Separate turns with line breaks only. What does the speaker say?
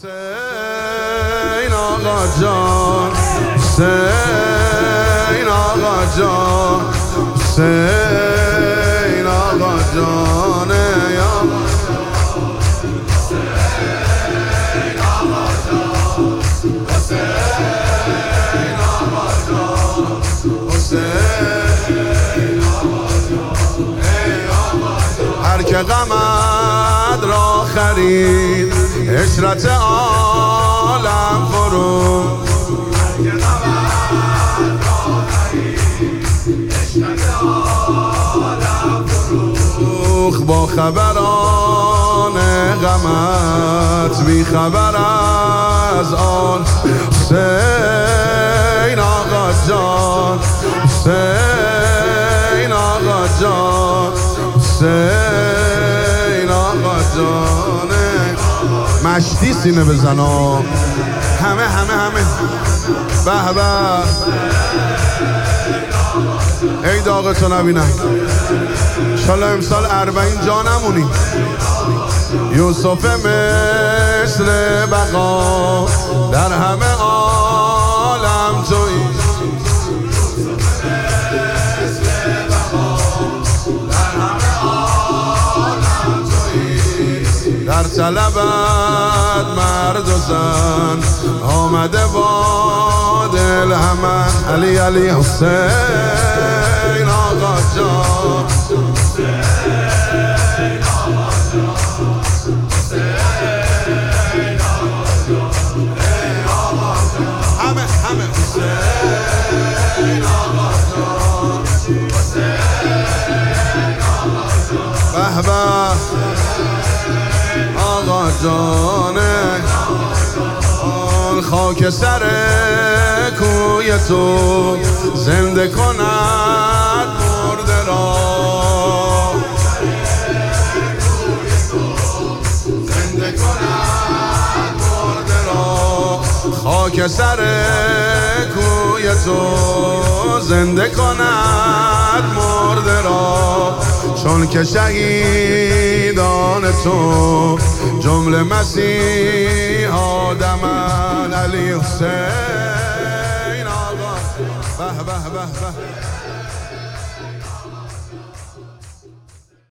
حسین آقا جان، حسین آقا جان، حسین آقا جان، یا حسین آقا جان، حسین آقا جان، حسین آقا جان. هر که غمت را خرید عشرت عالم فروخت، با خبران غمت بی خبر از آن. حسین آقا جان، حسین آقا جان، حسین آقا جان. مشتی سینه بزنا همه به به. ای داغتو نبینم انشالله امسال 40 جا نمونی. یوسف مثل بقا در همه عالم تویی، در طلبت مرد و زن آمده با دل همه. علی علی حسین آقا جان، حسین آقا جان، حسین آقا جان، همه حسین آقا جان، حسین آقا جان. به به آقا جانه، خاک سر کوی تو زنده کند مرده را، زنده کند مرده را. خاک سر کوی تو زنده کند مرده را، چون که شهیدان تو جمله مسیح آدمند. علی حسین آقا، به به به به.